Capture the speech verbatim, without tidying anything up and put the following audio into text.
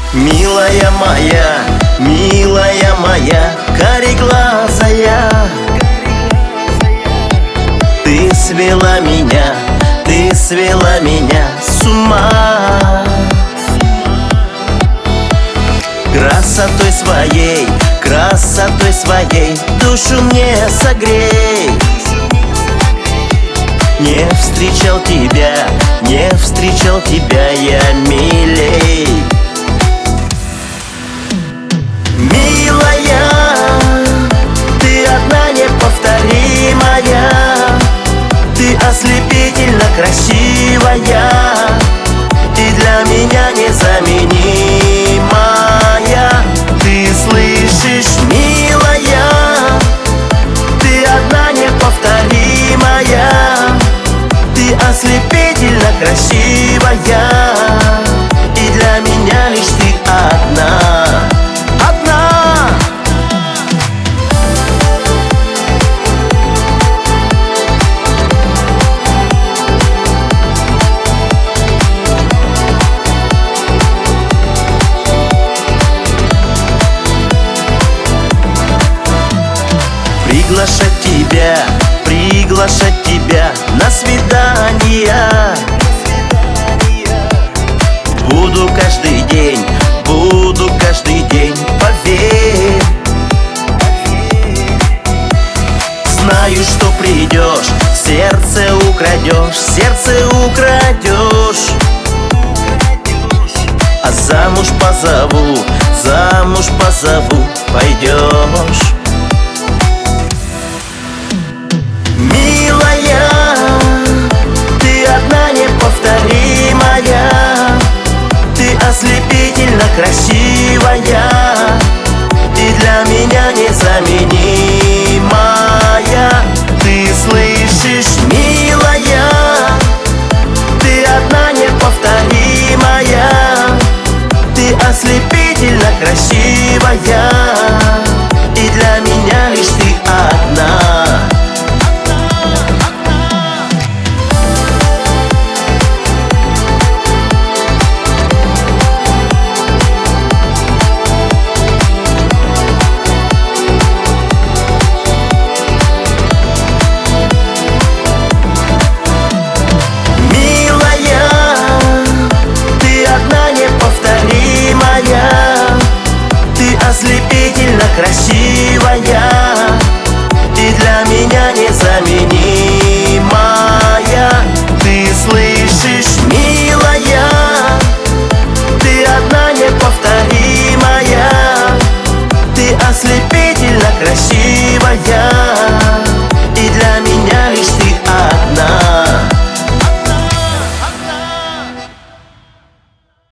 Милая моя, милая моя, кареглазая, ты свела меня, ты свела меня с ума. Красотой своей, красотой своей душу мне согрей. Не встречал тебя, не встречал тебя я милей. Милая, ты одна неповторимая, ты ослепительно красивая, ты для меня незаменимая. Ты слышишь, милая, ты одна неповторимая, ты ослепительно красивая, и для меня лишь ты одна. Приглашать тебя, приглашать тебя на свидания буду каждый день, буду каждый день, поверь. Знаю, что придешь, сердце украдешь, сердце украдешь. А замуж позову, замуж позову, пойдешь. Милая, ты одна неповторимая, ты ослепительно красивая, ты для меня незаменимая. Ты слышишь, милая, ты одна неповторимая, ты ослепительно красивая,